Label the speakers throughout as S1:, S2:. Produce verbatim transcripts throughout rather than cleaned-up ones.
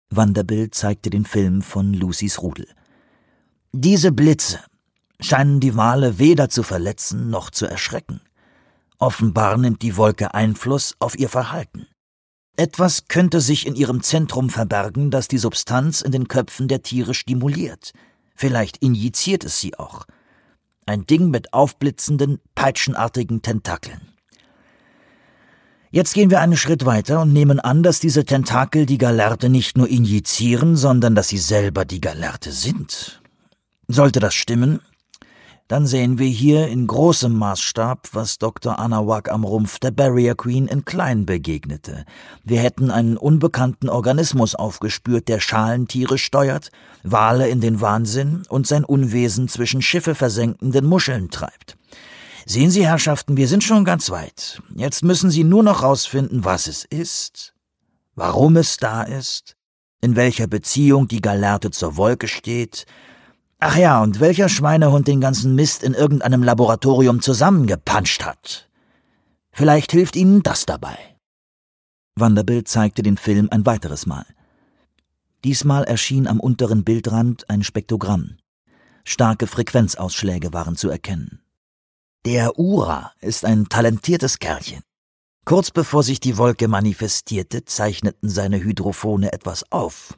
S1: Vanderbilt zeigte den Film von Lucys Rudel. »Diese Blitze scheinen die Wale weder zu verletzen noch zu erschrecken. Offenbar nimmt die Wolke Einfluss auf ihr Verhalten. Etwas könnte sich in ihrem Zentrum verbergen, das die Substanz in den Köpfen der Tiere stimuliert. Vielleicht injiziert es sie auch. Ein Ding mit aufblitzenden, peitschenartigen Tentakeln. Jetzt gehen wir einen Schritt weiter und nehmen an, dass diese Tentakel die Gallerte nicht nur injizieren, sondern dass sie selber die Gallerte sind. Sollte das stimmen, dann sehen wir hier in großem Maßstab, was Doktor Anahuac am Rumpf der Barrier Queen in klein begegnete. Wir hätten einen unbekannten Organismus aufgespürt, der Schalentiere steuert, Wale in den Wahnsinn und sein Unwesen zwischen Schiffe versenkenden Muscheln treibt. Sehen Sie, Herrschaften, wir sind schon ganz weit. Jetzt müssen Sie nur noch rausfinden, was es ist, warum es da ist, in welcher Beziehung die Gallerte zur Wolke steht. Ach ja, und welcher Schweinehund den ganzen Mist in irgendeinem Laboratorium zusammengepanscht hat. Vielleicht hilft Ihnen das dabei.« Vanderbilt zeigte den Film ein weiteres Mal. Diesmal erschien am unteren Bildrand ein Spektrogramm. Starke Frequenzausschläge waren zu erkennen. Der Ura ist ein talentiertes Kerlchen. Kurz bevor sich die Wolke manifestierte, zeichneten seine Hydrophone etwas auf.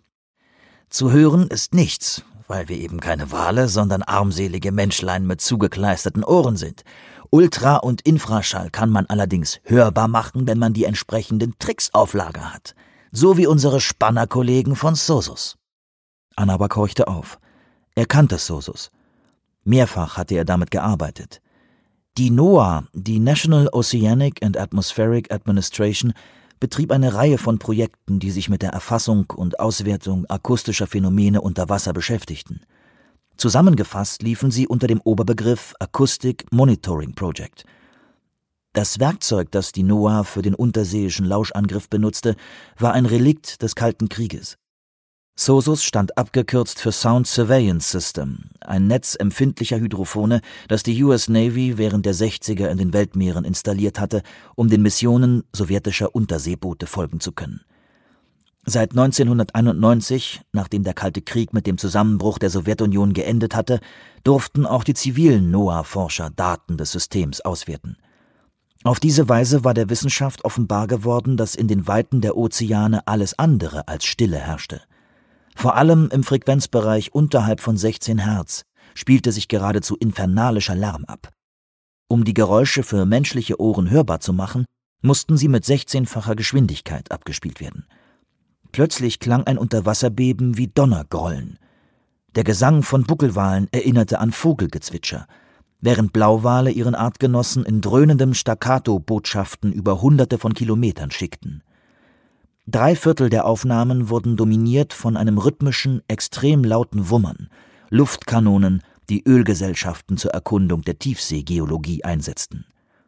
S1: Zu hören ist nichts, weil wir eben keine Wale, sondern armselige Menschlein mit zugekleisterten Ohren sind. Ultra- und Infraschall kann man allerdings hörbar machen, wenn man die entsprechenden Tricks auf Lager hat. So wie unsere Spannerkollegen von Sosus. Anahuac horchte auf. Er kannte Sosus. Mehrfach hatte er damit gearbeitet. Die NOAA, die National Oceanic and Atmospheric Administration, betrieb eine Reihe von Projekten, die sich mit der Erfassung und Auswertung akustischer Phänomene unter Wasser beschäftigten. Zusammengefasst liefen sie unter dem Oberbegriff Acoustic Monitoring Project. Das Werkzeug, das die NOAA für den unterseeischen Lauschangriff benutzte, war ein Relikt des Kalten Krieges. Sosus stand abgekürzt für Sound Surveillance System, ein Netz empfindlicher Hydrophone, das die U S Navy während der sechziger in den Weltmeeren installiert hatte, um den Missionen sowjetischer Unterseeboote folgen zu können. Seit neunzehnhunderteinundneunzig, nachdem der Kalte Krieg mit dem Zusammenbruch der Sowjetunion geendet hatte, durften auch die zivilen NOAA-Forscher Daten des Systems auswerten. Auf diese Weise war der Wissenschaft offenbar geworden, dass in den Weiten der Ozeane alles andere als Stille herrschte. Vor allem im Frequenzbereich unterhalb von sechzehn Hertz spielte sich geradezu infernalischer Lärm ab. Um die Geräusche für menschliche Ohren hörbar zu machen, mussten sie mit sechzehnfacher Geschwindigkeit abgespielt werden. Plötzlich klang ein Unterwasserbeben wie Donnergrollen. Der Gesang von Buckelwalen erinnerte an Vogelgezwitscher, während Blauwale ihren Artgenossen in dröhnendem Staccato Botschaften über Hunderte von Kilometern schickten. Drei Viertel der Aufnahmen wurden dominiert von einem rhythmischen, extrem lauten Wummern, Luftkanonen, die Ölgesellschaften zur Erkundung der Tiefseegeologie einsetzten.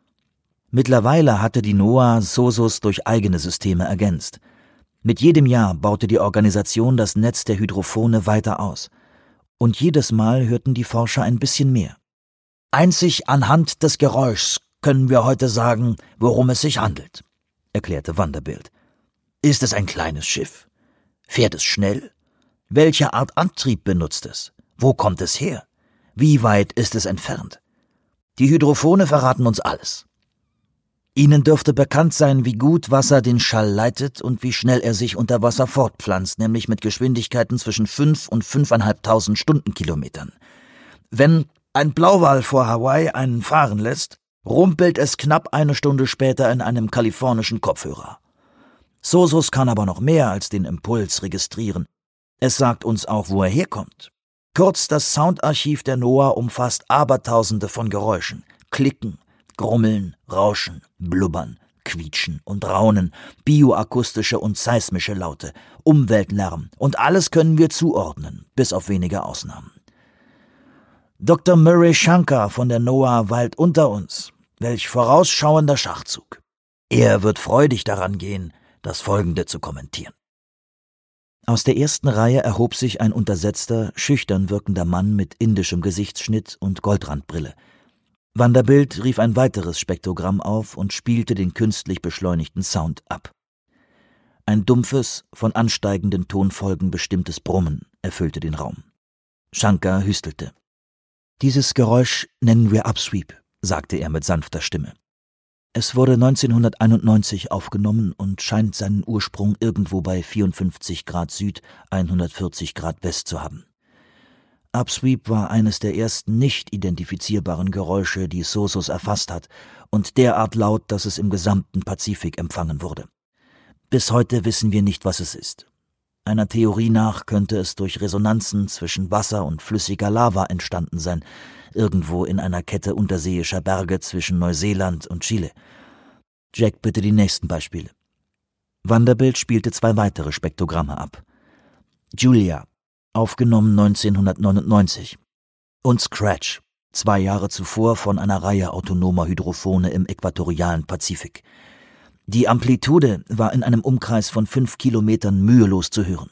S1: Mittlerweile hatte die NOAA Sosus durch eigene Systeme ergänzt. Mit jedem Jahr baute die Organisation das Netz der Hydrophone weiter aus. Und jedes Mal hörten die Forscher ein bisschen mehr. »Einzig anhand des Geräuschs können wir heute sagen, worum es sich handelt«, erklärte Vanderbilt. »Ist es ein kleines Schiff? Fährt es schnell? Welche Art Antrieb benutzt es? Wo kommt es her? Wie weit ist es entfernt? Die Hydrophone verraten uns alles. Ihnen dürfte bekannt sein, wie gut Wasser den Schall leitet und wie schnell er sich unter Wasser fortpflanzt, nämlich mit Geschwindigkeiten zwischen fünf und fünfeinhalbtausend Stundenkilometern. Wenn ein Blauwal vor Hawaii einen fahren lässt, rumpelt es knapp eine Stunde später in einem kalifornischen Kopfhörer. Sosus kann aber noch mehr als den Impuls registrieren. Es sagt uns auch, wo er herkommt. Kurz, das Soundarchiv der NOAA umfasst Abertausende von Geräuschen. Klicken, Grummeln, Rauschen, Blubbern, Quietschen und Raunen, bioakustische und seismische Laute, Umweltlärm und alles können wir zuordnen, bis auf wenige Ausnahmen. Doktor Murray Shankar von der NOAA weilt unter uns. Welch vorausschauender Schachzug. Er wird freudig daran gehen, das Folgende zu kommentieren. Aus der ersten Reihe erhob sich ein untersetzter, schüchtern wirkender Mann mit indischem Gesichtsschnitt und Goldrandbrille. Vanderbilt rief ein weiteres Spektrogramm auf und spielte den künstlich beschleunigten Sound ab. Ein dumpfes, von ansteigenden Tonfolgen bestimmtes Brummen erfüllte den Raum. Shankar hüstelte. »Dieses Geräusch nennen wir Upsweep«, sagte er mit sanfter Stimme. Es wurde neunzehnhunderteinundneunzig aufgenommen und scheint seinen Ursprung irgendwo bei vierundfünfzig Grad Süd, hundertvierzig Grad West zu haben. Upsweep war eines der ersten nicht identifizierbaren Geräusche, die Sosos erfasst hat, und derart laut, dass es im gesamten Pazifik empfangen wurde. Bis heute wissen wir nicht, was es ist. Einer Theorie nach könnte es durch Resonanzen zwischen Wasser und flüssiger Lava entstanden sein, irgendwo in einer Kette unterseeischer Berge zwischen Neuseeland und Chile. Jack, bitte die nächsten Beispiele. Vanderbilt spielte zwei weitere Spektrogramme ab. Julia, aufgenommen neunzehnhundertneunundneunzig. Und Scratch, zwei Jahre zuvor von einer Reihe autonomer Hydrophone im äquatorialen Pazifik. Die Amplitude war in einem Umkreis von fünf Kilometern mühelos zu hören.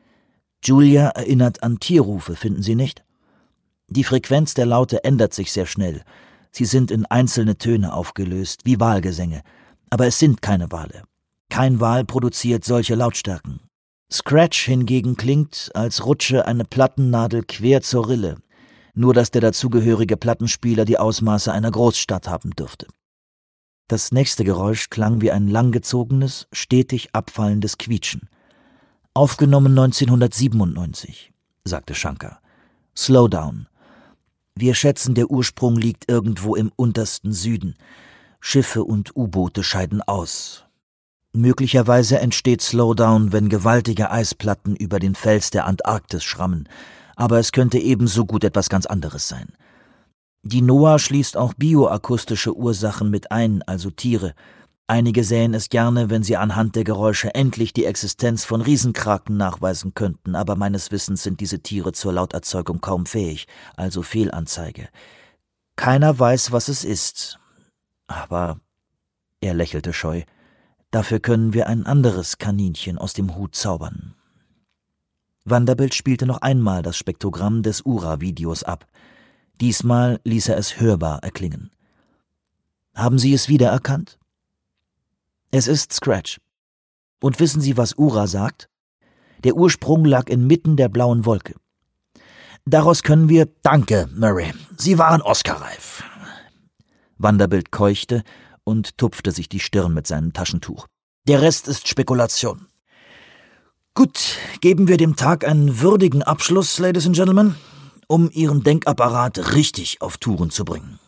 S1: Julia erinnert an Tierrufe, finden Sie nicht? Die Frequenz der Laute ändert sich sehr schnell. Sie sind in einzelne Töne aufgelöst, wie Walgesänge. Aber es sind keine Wale. Kein Wal produziert solche Lautstärken. Scratch hingegen klingt, als rutsche eine Plattennadel quer zur Rille, nur dass der dazugehörige Plattenspieler die Ausmaße einer Großstadt haben dürfte. Das nächste Geräusch klang wie ein langgezogenes, stetig abfallendes Quietschen. Aufgenommen neunzehnhundertsiebenundneunzig, sagte Shankar. Slowdown. Wir schätzen, der Ursprung liegt irgendwo im untersten Süden. Schiffe und U-Boote scheiden aus. Möglicherweise entsteht Slowdown, wenn gewaltige Eisplatten über den Fels der Antarktis schrammen, aber es könnte ebenso gut etwas ganz anderes sein. Die NOAA schließt auch bioakustische Ursachen mit ein, also Tiere. Einige sähen es gerne, wenn sie anhand der Geräusche endlich die Existenz von Riesenkraken nachweisen könnten, aber meines Wissens sind diese Tiere zur Lauterzeugung kaum fähig, also Fehlanzeige. Keiner weiß, was es ist. Aber, er lächelte scheu, dafür können wir ein anderes Kaninchen aus dem Hut zaubern. Vanderbilt spielte noch einmal das Spektrogramm des Ura-Videos ab. Diesmal ließ er es hörbar erklingen. Haben Sie es wiedererkannt? Es ist Scratch. Und wissen Sie, was Ura sagt? Der Ursprung lag inmitten der blauen Wolke. Daraus können wir... Danke, Murray. Sie waren Oscar-reif. Vanderbilt keuchte und tupfte sich die Stirn mit seinem Taschentuch. Der Rest ist Spekulation. Gut, geben wir dem Tag einen würdigen Abschluss, Ladies and Gentlemen, um Ihren Denkapparat richtig auf Touren zu bringen.